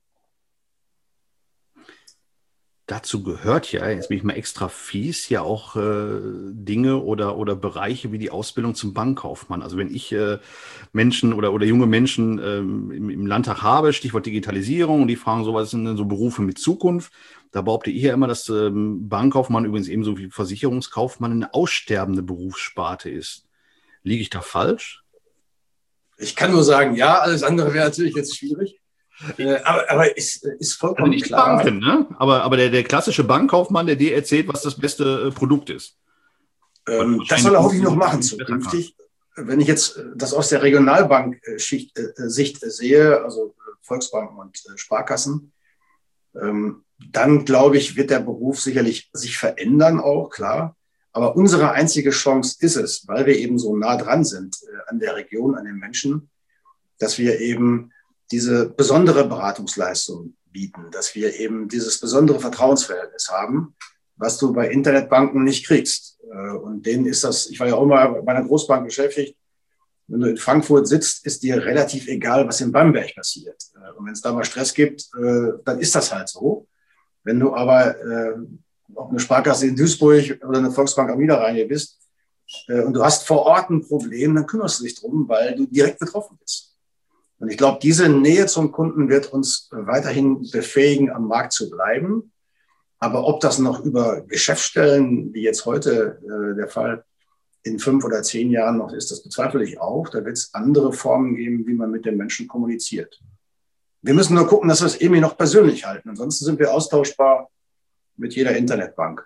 Dazu gehört ja, jetzt bin ich mal extra fies, ja auch äh, Dinge oder, oder Bereiche wie die Ausbildung zum Bankkaufmann. Also wenn ich äh, Menschen oder, oder junge Menschen ähm, im, im Landtag habe, Stichwort Digitalisierung, und die fragen so, was sind denn so Berufe mit Zukunft? Da behaupte ich ja immer, dass ähm, Bankkaufmann übrigens ebenso wie Versicherungskaufmann eine aussterbende Berufssparte ist. Liege ich da falsch? Ich kann nur sagen, ja, alles andere wäre natürlich jetzt schwierig. Äh, aber aber ist, ist vollkommen also nicht klar. Banken, ne? Aber, aber der, der klassische Bankkaufmann, der dir erzählt, was das beste äh, Produkt ist. Ähm, das soll er hoffentlich noch machen zukünftig. Wenn ich jetzt das aus der Regionalbank-Sicht äh, Sicht sehe, also Volksbanken und äh, Sparkassen, ähm, dann glaube ich, wird der Beruf sicherlich sich verändern auch, klar. Aber unsere einzige Chance ist es, weil wir eben so nah dran sind äh, an der Region, an den Menschen, dass wir eben diese besondere Beratungsleistung bieten, dass wir eben dieses besondere Vertrauensverhältnis haben, was du bei Internetbanken nicht kriegst. Und denen ist das, ich war ja auch mal bei einer Großbank beschäftigt, wenn du in Frankfurt sitzt, ist dir relativ egal, was in Bamberg passiert. Und wenn es da mal Stress gibt, dann ist das halt so. Wenn du aber auf eine Sparkasse in Duisburg oder eine Volksbank am Niederrhein bist und du hast vor Ort ein Problem, dann kümmerst du dich drum, weil du direkt betroffen bist. Und ich glaube, diese Nähe zum Kunden wird uns weiterhin befähigen, am Markt zu bleiben. Aber ob das noch über Geschäftsstellen, wie jetzt heute äh, der Fall, in fünf oder zehn Jahren noch ist, das bezweifle ich auch. Da wird es andere Formen geben, wie man mit den Menschen kommuniziert. Wir müssen nur gucken, dass wir es irgendwie noch persönlich halten. Ansonsten sind wir austauschbar mit jeder Internetbank.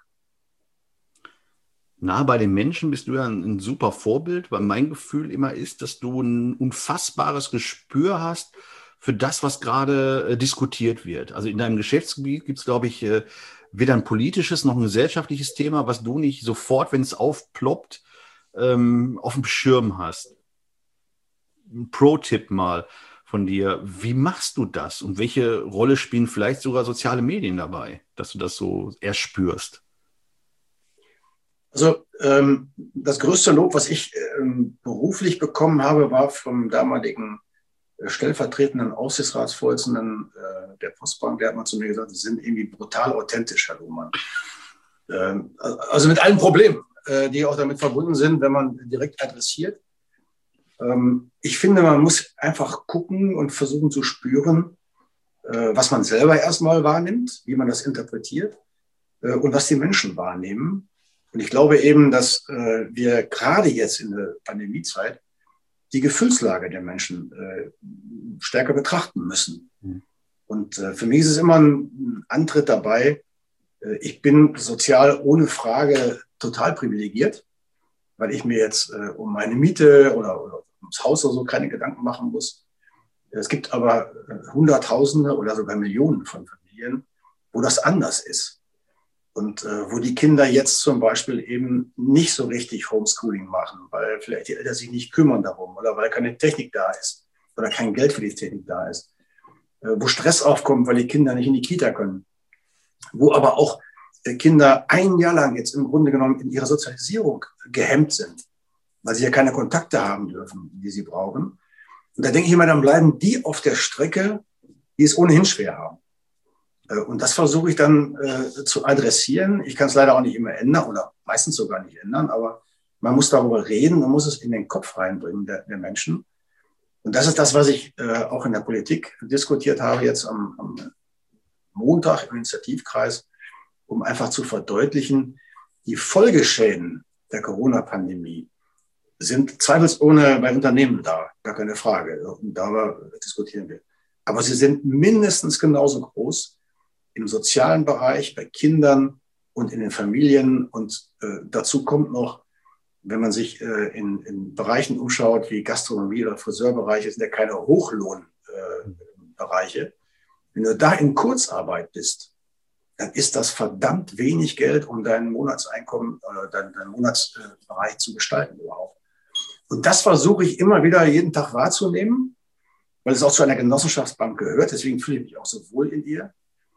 Na, bei den Menschen bist du ja ein, ein super Vorbild, weil mein Gefühl immer ist, dass du ein unfassbares Gespür hast für das, was gerade äh, diskutiert wird. Also in deinem Geschäftsgebiet gibt es, glaube ich, äh, weder ein politisches noch ein gesellschaftliches Thema, was du nicht sofort, wenn es aufploppt, ähm, auf dem Schirm hast. Ein Pro-Tipp mal von dir. Wie machst du das? Und welche Rolle spielen vielleicht sogar soziale Medien dabei, dass du das so erspürst? Also ähm, das größte Lob, was ich ähm, beruflich bekommen habe, war vom damaligen äh, stellvertretenden Aufsichtsratsvorsitzenden äh, der Postbank. Der hat mal zu mir gesagt, Sie sind irgendwie brutal authentisch, Herr Lohmann. Ähm, also mit allen Problemen, äh, die auch damit verbunden sind, wenn man direkt adressiert. Ähm, ich finde, man muss einfach gucken und versuchen zu spüren, äh, was man selber erstmal wahrnimmt, wie man das interpretiert äh, und was die Menschen wahrnehmen. Und ich glaube eben, dass äh, wir gerade jetzt in der Pandemiezeit die Gefühlslage der Menschen äh, stärker betrachten müssen. Mhm. Und äh, für mich ist es immer ein, ein Antritt dabei. Äh, ich bin sozial ohne Frage total privilegiert, weil ich mir jetzt äh, um meine Miete oder, oder ums Haus oder so keine Gedanken machen muss. Es gibt aber Hunderttausende oder sogar Millionen von Familien, wo das anders ist. Und äh, wo die Kinder jetzt zum Beispiel eben nicht so richtig Homeschooling machen, weil vielleicht die Eltern sich nicht kümmern darum oder weil keine Technik da ist oder kein Geld für die Technik da ist. Äh, wo Stress aufkommt, weil die Kinder nicht in die Kita können. Wo aber auch äh, Kinder ein Jahr lang jetzt im Grunde genommen in ihrer Sozialisierung gehemmt sind, weil sie ja keine Kontakte haben dürfen, die sie brauchen. Und da denke ich immer, dann bleiben die auf der Strecke, die es ohnehin schwer haben. Und das versuche ich dann äh, zu adressieren. Ich kann es leider auch nicht immer ändern oder meistens sogar nicht ändern, aber man muss darüber reden, man muss es in den Kopf reinbringen der, der Menschen. Und das ist das, was ich äh, auch in der Politik diskutiert habe, jetzt am, am Montag im Initiativkreis, um einfach zu verdeutlichen, die Folgeschäden der Corona-Pandemie sind zweifelsohne bei Unternehmen da, gar keine Frage. Und darüber diskutieren wir. Aber sie sind mindestens genauso groß im sozialen Bereich, bei Kindern und in den Familien. Und äh, dazu kommt noch, wenn man sich äh, in, in Bereichen umschaut, wie Gastronomie oder Friseurbereiche, sind ja keine Hochlohnbereiche. Äh, wenn du da in Kurzarbeit bist, dann ist das verdammt wenig Geld, um dein Monatseinkommen, äh, dein, dein Monatsbereich äh, zu gestalten überhaupt. Und das versuche ich immer wieder jeden Tag wahrzunehmen, weil es auch zu einer Genossenschaftsbank gehört. Deswegen fühle ich mich auch so wohl in ihr.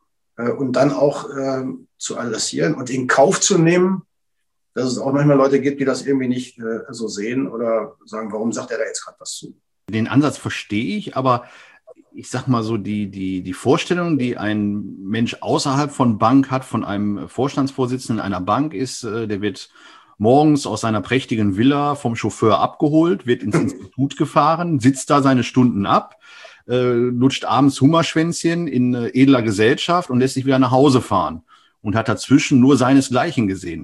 Und dann auch äh, zu adressieren und in Kauf zu nehmen, dass es auch manchmal Leute gibt, die das irgendwie nicht äh, so sehen oder sagen, warum sagt er da jetzt gerade was zu? Den Ansatz verstehe ich, aber ich sag mal so, die, die, die Vorstellung, die ein Mensch außerhalb von Bank hat, von einem Vorstandsvorsitzenden einer Bank ist, äh, der wird morgens aus seiner prächtigen Villa vom Chauffeur abgeholt, wird ins Institut gefahren, sitzt da seine Stunden ab, äh, lutscht abends Hummerschwänzchen in äh, edler Gesellschaft und lässt sich wieder nach Hause fahren und hat dazwischen nur seinesgleichen gesehen.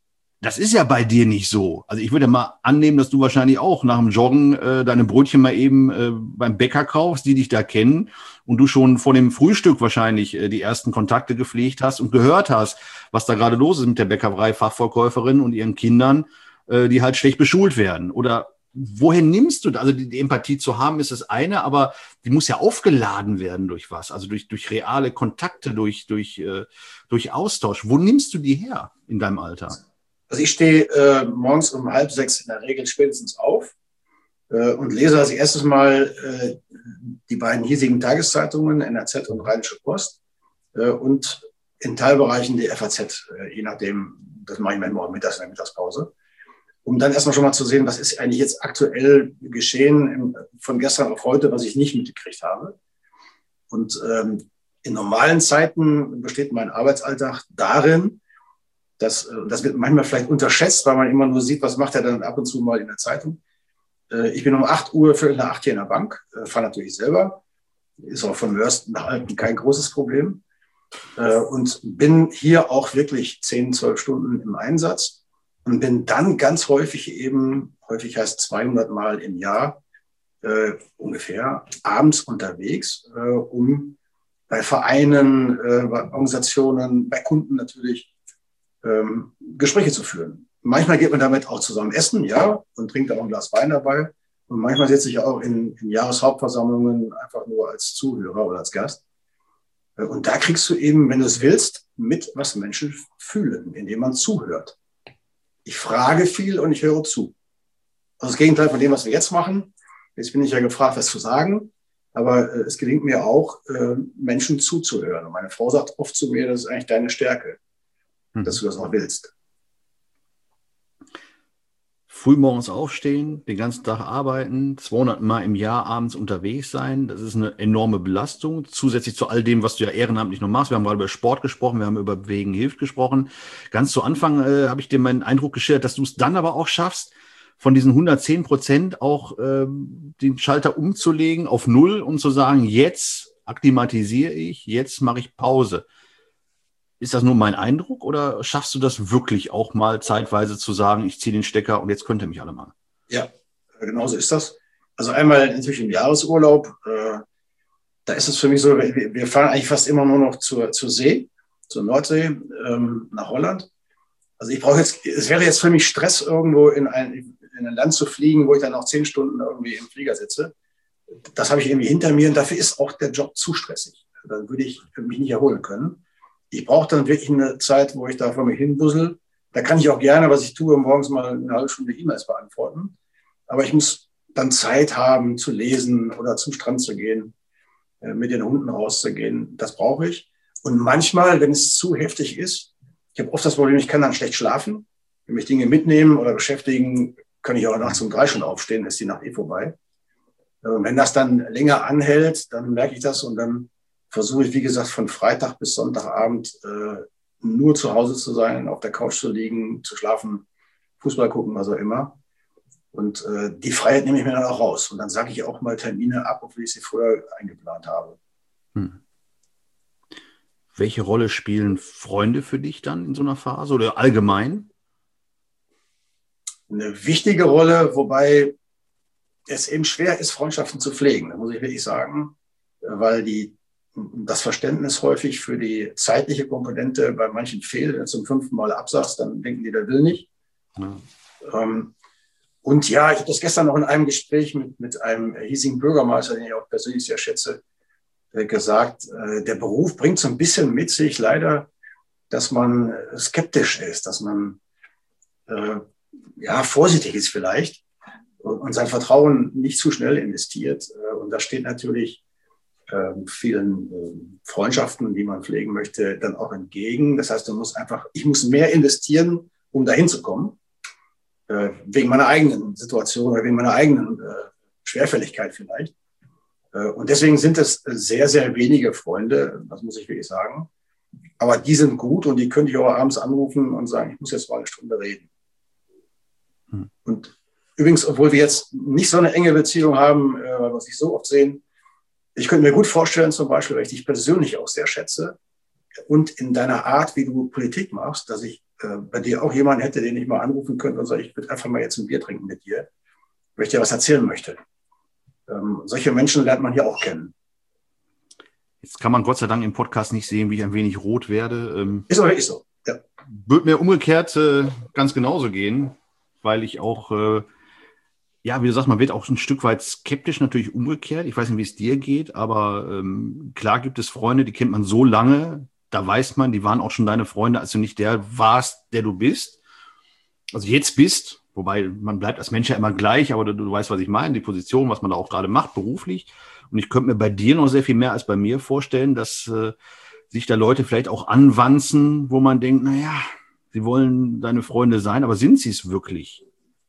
Das ist ja bei dir nicht so. Also ich würde mal annehmen, dass du wahrscheinlich auch nach dem Joggen äh, deine Brötchen mal eben äh, beim Bäcker kaufst, die dich da kennen und du schon vor dem Frühstück wahrscheinlich äh, die ersten Kontakte gepflegt hast und gehört hast, was da gerade los ist mit der Bäckerei-Fachverkäuferin und ihren Kindern, äh, die halt schlecht beschult werden. Oder woher nimmst du, also die, die Empathie zu haben, ist das eine, aber die muss ja aufgeladen werden durch was, also durch, durch reale Kontakte, durch, durch, äh, durch Austausch. Wo nimmst du die her in deinem Alter? Also ich stehe äh, morgens um halb sechs in der Regel spätestens auf äh, und lese als erstes mal äh, die beiden hiesigen Tageszeitungen, N R Z und Rheinische Post äh, und in Teilbereichen die F A Z, äh, je nachdem, das mache ich manchmal auch mittags in der Mittagspause, um dann erstmal schon mal zu sehen, was ist eigentlich jetzt aktuell geschehen im, von gestern auf heute, was ich nicht mitgekriegt habe. Und ähm, in normalen Zeiten besteht mein Arbeitsalltag darin, Das, das wird manchmal vielleicht unterschätzt, weil man immer nur sieht, was macht er dann ab und zu mal in der Zeitung. Ich bin um acht Uhr, viertel nach acht hier in der Bank, fahre natürlich selber. Ist auch von Mörsten nach Alten kein großes Problem. Und bin hier auch wirklich zehn, zwölf Stunden im Einsatz und bin dann ganz häufig eben, häufig heißt zweihundert Mal im Jahr äh, ungefähr, abends unterwegs, äh, um bei Vereinen, äh, bei Organisationen, bei Kunden natürlich, Ähm, Gespräche zu führen. Manchmal geht man damit auch zusammen essen, ja, und trinkt auch ein Glas Wein dabei. Und manchmal sitze ich auch in, in Jahreshauptversammlungen einfach nur als Zuhörer oder als Gast. Und da kriegst du eben, wenn du es willst, mit, was Menschen fühlen, indem man zuhört. Ich frage viel und ich höre zu. Also das Gegenteil von dem, was wir jetzt machen. Jetzt bin ich ja gefragt, was zu sagen. Aber äh, es gelingt mir auch, äh, Menschen zuzuhören. Und meine Frau sagt oft zu mir, das ist eigentlich deine Stärke, dass du das auch willst. Frühmorgens aufstehen, den ganzen Tag arbeiten, zweihundert Mal im Jahr abends unterwegs sein, das ist eine enorme Belastung, zusätzlich zu all dem, was du ja ehrenamtlich noch machst. Wir haben gerade über Sport gesprochen, wir haben über Bewegen hilft gesprochen. Ganz zu Anfang äh, habe ich dir meinen Eindruck geschildert, dass du es dann aber auch schaffst, von diesen hundertzehn Prozent auch ähm, den Schalter umzulegen auf null und zu sagen, jetzt akklimatisiere ich, jetzt mache ich Pause. Ist das nur mein Eindruck oder schaffst du das wirklich auch mal zeitweise zu sagen, ich ziehe den Stecker und jetzt könnt ihr mich alle mal? Ja, genauso ist das. Also einmal natürlich im Jahresurlaub, äh, da ist es für mich so, wir, wir fahren eigentlich fast immer nur noch zur, zur See, zur Nordsee, ähm, nach Holland. Also ich brauche jetzt, es wäre jetzt für mich Stress, irgendwo in ein, in ein Land zu fliegen, wo ich dann noch zehn Stunden irgendwie im Flieger sitze. Das habe ich irgendwie hinter mir und dafür ist auch der Job zu stressig. Dann würde ich mich nicht erholen können. Ich brauche dann wirklich eine Zeit, wo ich da vor mir hinbussel. Da kann ich auch gerne, was ich tue, morgens mal eine halbe Stunde E-Mails beantworten. Aber ich muss dann Zeit haben, zu lesen oder zum Strand zu gehen, mit den Hunden rauszugehen. Das brauche ich. Und manchmal, wenn es zu heftig ist, ich habe oft das Problem, ich kann dann schlecht schlafen. Wenn mich Dinge mitnehmen oder beschäftigen, kann ich auch nachts um drei schon aufstehen, ist die Nacht eh vorbei. Und wenn das dann länger anhält, dann merke ich das und dann versuche ich, wie gesagt, von Freitag bis Sonntagabend äh, nur zu Hause zu sein, auf der Couch zu liegen, zu schlafen, Fußball gucken, was auch immer. Und äh, die Freiheit nehme ich mir dann auch raus. Und dann sage ich auch mal Termine ab, obwohl ich sie früher eingeplant habe. Hm. Welche Rolle spielen Freunde für dich dann in so einer Phase oder allgemein? Eine wichtige Rolle, wobei es eben schwer ist, Freundschaften zu pflegen. Das muss ich wirklich sagen, weil die das Verständnis häufig für die zeitliche Komponente bei manchen fehlt. Wenn du zum fünften Mal absagst, dann denken die, der will nicht. Ja. Ähm, und ja, ich habe das gestern noch in einem Gespräch mit, mit einem hiesigen Bürgermeister, den ich auch persönlich sehr schätze, äh, gesagt, äh, der Beruf bringt so ein bisschen mit sich leider, dass man skeptisch ist, dass man äh, ja vorsichtig ist vielleicht und, und sein Vertrauen nicht zu schnell investiert. Äh, und da steht natürlich vielen äh, Freundschaften, die man pflegen möchte, dann auch entgegen. Das heißt, du musst einfach, ich muss mehr investieren, um dahin zu kommen, äh, wegen meiner eigenen Situation oder wegen meiner eigenen äh, Schwerfälligkeit vielleicht. Äh, und deswegen sind es sehr, sehr wenige Freunde, das muss ich wirklich sagen. Aber die sind gut und die könnte ich auch abends anrufen und sagen, ich muss jetzt mal eine Stunde reden. Hm. Und übrigens, obwohl wir jetzt nicht so eine enge Beziehung haben, äh, weil wir uns nicht so oft sehen, ich könnte mir gut vorstellen, zum Beispiel, weil ich dich persönlich auch sehr schätze und in deiner Art, wie du Politik machst, dass ich äh, bei dir auch jemanden hätte, den ich mal anrufen könnte und sage, ich würde einfach mal jetzt ein Bier trinken mit dir, weil ich dir was erzählen möchte. Ähm, solche Menschen lernt man hier auch kennen. Jetzt kann man Gott sei Dank im Podcast nicht sehen, wie ich ein wenig rot werde. Ähm, ist aber wirklich so, ja. Würde mir umgekehrt äh, ganz genauso gehen, weil ich auch... Äh, Ja, wie du sagst, man wird auch ein Stück weit skeptisch natürlich umgekehrt. Ich weiß nicht, wie es dir geht, aber ähm, klar gibt es Freunde, die kennt man so lange, da weiß man, die waren auch schon deine Freunde, als du nicht der warst, der du bist. Also jetzt bist, wobei man bleibt als Mensch ja immer gleich, aber du, du weißt, was ich meine, die Position, was man da auch gerade macht, beruflich. Und ich könnte mir bei dir noch sehr viel mehr als bei mir vorstellen, dass äh, sich da Leute vielleicht auch anwanzen, wo man denkt, naja, sie wollen deine Freunde sein, aber sind sie es wirklich?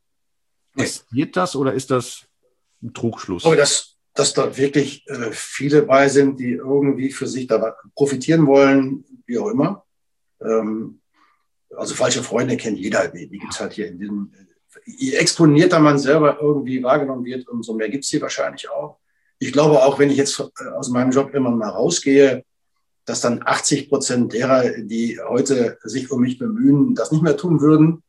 Passiert das oder ist das ein Trugschluss? Aber dass, dass da wirklich äh, viele bei sind, die irgendwie für sich da profitieren wollen, wie auch immer. Ähm, also falsche Freunde kennt jeder, die, die gibt es halt hier in diesem, je exponierter man selber irgendwie wahrgenommen wird, umso mehr gibt es hier wahrscheinlich auch. Ich glaube auch, wenn ich jetzt aus meinem Job immer mal rausgehe, dass dann achtzig Prozent derer, die heute sich um mich bemühen, das nicht mehr tun würden.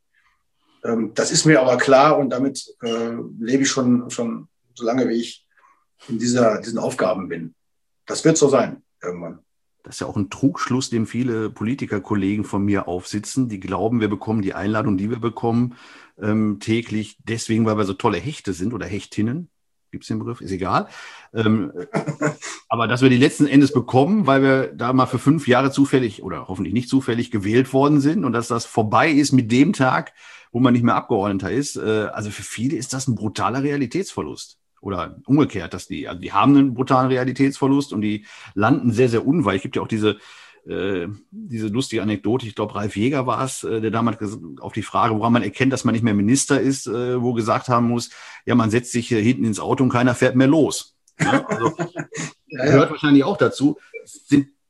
Das ist mir aber klar und damit äh, lebe ich schon, schon so lange, wie ich in dieser, diesen Aufgaben bin. Das wird so sein, irgendwann. Das ist ja auch ein Trugschluss, dem viele Politikerkollegen von mir aufsitzen, die glauben, wir bekommen die Einladung, die wir bekommen, ähm, täglich, deswegen, weil wir so tolle Hechte sind oder Hechtinnen. Gibt es den Begriff? Ist egal. Ähm, aber dass wir die letzten Endes bekommen, weil wir da mal für fünf Jahre zufällig oder hoffentlich nicht zufällig gewählt worden sind und dass das vorbei ist mit dem Tag, wo man nicht mehr Abgeordneter ist. Also für viele ist das ein brutaler Realitätsverlust. Oder umgekehrt, dass die, also die haben einen brutalen Realitätsverlust und die landen sehr, sehr unweit. Es gibt ja auch diese, äh, diese lustige Anekdote, ich glaube, Ralf Jäger war es, äh, der damals auf die Frage, woran man erkennt, dass man nicht mehr Minister ist, äh, wo gesagt haben muss, ja, man setzt sich hier hinten ins Auto und keiner fährt mehr los. Ja, also ja, ja. Gehört wahrscheinlich auch dazu. Sind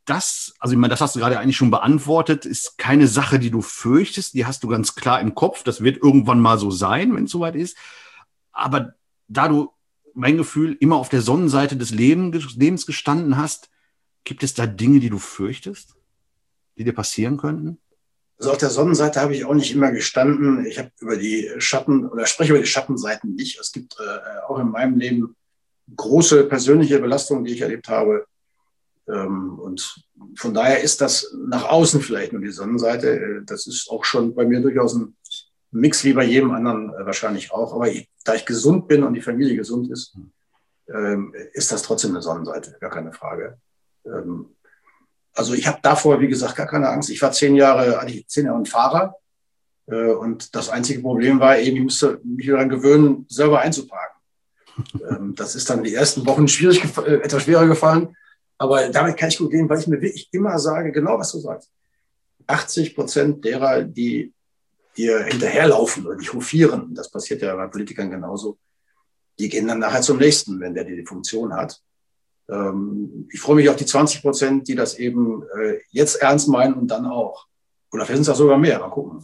das, also ich meine, das hast du gerade eigentlich schon beantwortet, ist keine Sache, die du fürchtest, die hast du ganz klar im Kopf, das wird irgendwann mal so sein, wenn es soweit ist. Aber da du, mein Gefühl, immer auf der Sonnenseite des Lebens gestanden hast, gibt es da Dinge, die du fürchtest, die dir passieren könnten? Also auf der Sonnenseite habe ich auch nicht immer gestanden. Ich habe über die Schatten oder spreche über die Schattenseiten nicht. Es gibt äh, auch in meinem Leben große persönliche Belastungen, die ich erlebt habe. Ähm, und von daher ist das nach außen vielleicht nur die Sonnenseite. Das ist auch schon bei mir durchaus ein Mix wie bei jedem anderen äh, wahrscheinlich auch. Aber ich, da ich gesund bin und die Familie gesund ist, ähm, ist das trotzdem eine Sonnenseite, gar keine Frage. Ähm, Also ich habe davor, wie gesagt, gar keine Angst. Ich war zehn Jahre, eigentlich zehn Jahre ein Fahrer. Äh, und das einzige Problem war eben, ich musste mich daran gewöhnen, selber einzuparken. ähm, das ist dann die ersten Wochen schwierig, äh, etwas schwerer gefallen. Aber damit kann ich gut gehen, weil ich mir wirklich immer sage, genau was du sagst. achtzig Prozent derer, die dir hinterherlaufen oder dich hofieren, das passiert ja bei Politikern genauso, die gehen dann nachher zum nächsten, wenn der die Funktion hat. Ich freue mich auf die zwanzig Prozent, die das eben äh, jetzt ernst meinen und dann auch. Oder vielleicht sind es auch sogar mehr, mal gucken.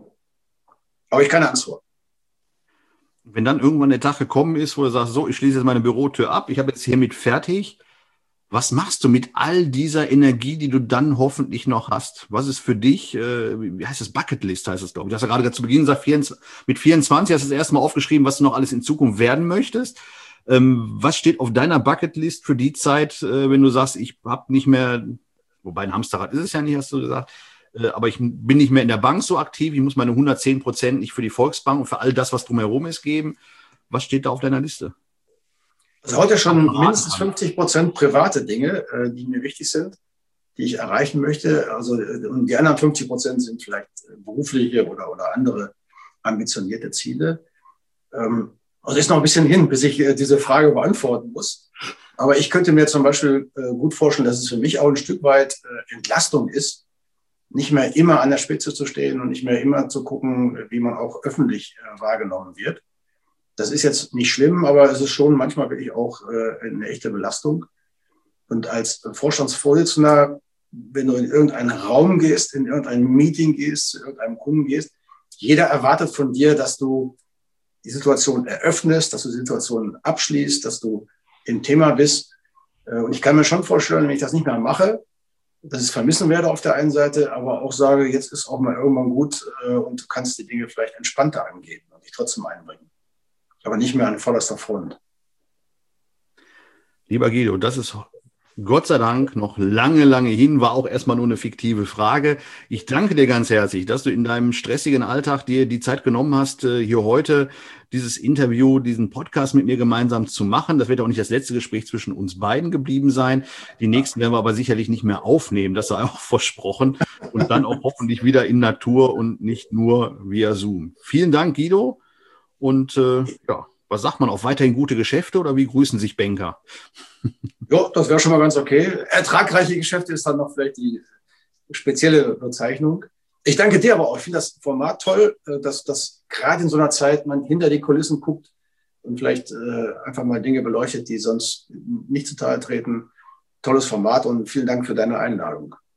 Aber ich keine Angst vor. Wenn dann irgendwann der Tag gekommen ist, wo du sagst, so, ich schließe jetzt meine Bürotür ab, ich habe jetzt hiermit fertig. Was machst du mit all dieser Energie, die du dann hoffentlich noch hast? Was ist für dich, äh, wie heißt das, Bucketlist heißt es, glaube ich. Du hast ja gerade zu Beginn gesagt, mit vierundzwanzig hast du das erste Mal aufgeschrieben, was du noch alles in Zukunft werden möchtest. Ähm, was steht auf deiner Bucketlist für die Zeit, äh, wenn du sagst, ich habe nicht mehr, wobei ein Hamsterrad ist es ja nicht, hast du gesagt, äh, aber ich bin nicht mehr in der Bank so aktiv, ich muss meine hundertzehn Prozent nicht für die Volksbank und für all das, was drumherum ist, geben. Was steht da auf deiner Liste? Also heute schon mindestens fünfzig Prozent private Dinge, äh, die mir wichtig sind, die ich erreichen möchte. Also, äh, und die anderen fünfzig Prozent sind vielleicht berufliche oder, oder andere ambitionierte Ziele. Ähm, Also ist noch ein bisschen hin, bis ich äh, diese Frage beantworten muss. Aber ich könnte mir zum Beispiel äh, gut vorstellen, dass es für mich auch ein Stück weit äh, Entlastung ist, nicht mehr immer an der Spitze zu stehen und nicht mehr immer zu gucken, wie man auch öffentlich äh, wahrgenommen wird. Das ist jetzt nicht schlimm, aber es ist schon manchmal wirklich auch äh, eine echte Belastung. Und als Vorstandsvorsitzender, wenn du in irgendeinen Raum gehst, in irgendein Meeting gehst, zu irgendeinem Kunden gehst, jeder erwartet von dir, dass du die Situation eröffnest, dass du die Situation abschließt, dass du im Thema bist. Und ich kann mir schon vorstellen, wenn ich das nicht mehr mache, dass ich es vermissen werde auf der einen Seite, aber auch sage, jetzt ist auch mal irgendwann gut und du kannst die Dinge vielleicht entspannter angehen und dich trotzdem einbringen. Aber nicht mehr an vorderster Front. Lieber Guido, das ist Gott sei Dank noch lange, lange hin, war auch erstmal nur eine fiktive Frage. Ich danke dir ganz herzlich, dass du in deinem stressigen Alltag dir die Zeit genommen hast, hier heute dieses Interview, diesen Podcast mit mir gemeinsam zu machen. Das wird auch nicht das letzte Gespräch zwischen uns beiden geblieben sein. Die nächsten werden wir aber sicherlich nicht mehr aufnehmen, das sei auch versprochen. Und dann auch hoffentlich wieder in Natur und nicht nur via Zoom. Vielen Dank, Guido. Und äh, ja, was sagt man, auch weiterhin gute Geschäfte oder wie grüßen sich Banker? Ja, das wäre schon mal ganz okay. Ertragreiche Geschäfte ist dann noch vielleicht die spezielle Bezeichnung. Ich danke dir aber auch. Ich finde das Format toll, dass, dass gerade in so einer Zeit man hinter die Kulissen guckt und vielleicht äh, einfach mal Dinge beleuchtet, die sonst nicht zutage treten. Tolles Format und vielen Dank für deine Einladung.